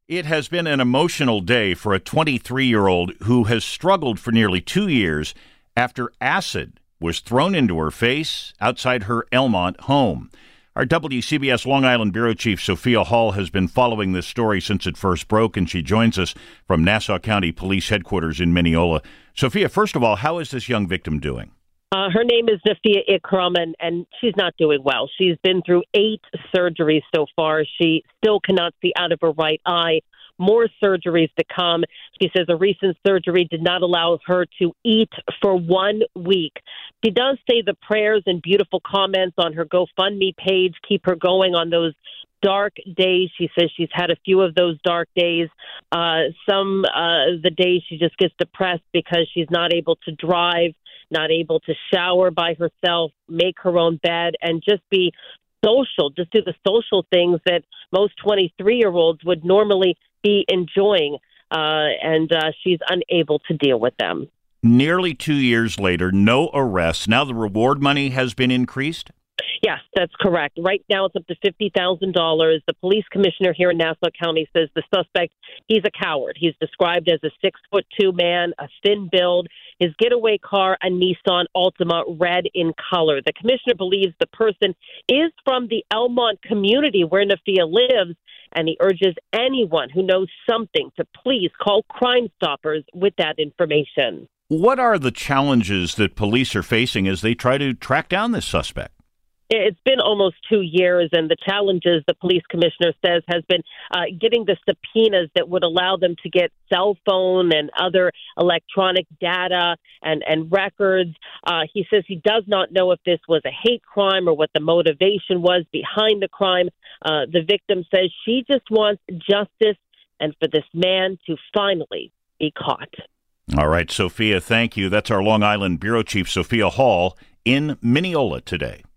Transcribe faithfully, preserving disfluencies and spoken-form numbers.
It has been an emotional day for a twenty-three-year-old who has struggled for nearly two years after acid was thrown into her face outside her Elmont home. Our W C B S Long Island Bureau Chief Sophia Hall has been following this story since it first broke, and she joins us from Nassau County Police Headquarters in Mineola. Sophia, first of all, how is this young victim doing? Uh, her name is Nafia Ikram, and, and she's not doing well. She's been through eight surgeries so far. She still cannot see out of her right eye. More surgeries to come. She says a recent surgery did not allow her to eat for one week. She does say the prayers and beautiful comments on her GoFundMe page keep her going on those dark days. She says she's had a few of those dark days. Uh, some uh, the days she just gets depressed because she's not able to drive, not able to shower by herself, make her own bed, and just be social, just do the social things that most twenty-three-year-olds would normally be enjoying, uh, and uh, she's unable to deal with them. Nearly two years later, no arrests. Now the reward money has been increased? Yes, that's correct. Right now it's up to fifty thousand dollars. The police commissioner here in Nassau County says the suspect, he's a coward. He's described as a six foot two man, a thin build. His getaway car, a Nissan Altima, red in color. The commissioner believes the person is from the Elmont community where Nafia lives, and he urges anyone who knows something to please call Crime Stoppers with that information. What are the challenges that police are facing as they try to track down this suspect? It's been almost two years, and the challenges, the police commissioner says, has been uh, getting the subpoenas that would allow them to get cell phone and other electronic data and, and records. Uh, he says he does not know if this was a hate crime or what the motivation was behind the crime. Uh, the victim says she just wants justice and for this man to finally be caught. All right, Sophia, thank you. That's our Long Island Bureau Chief, Sophia Hall, in Mineola today.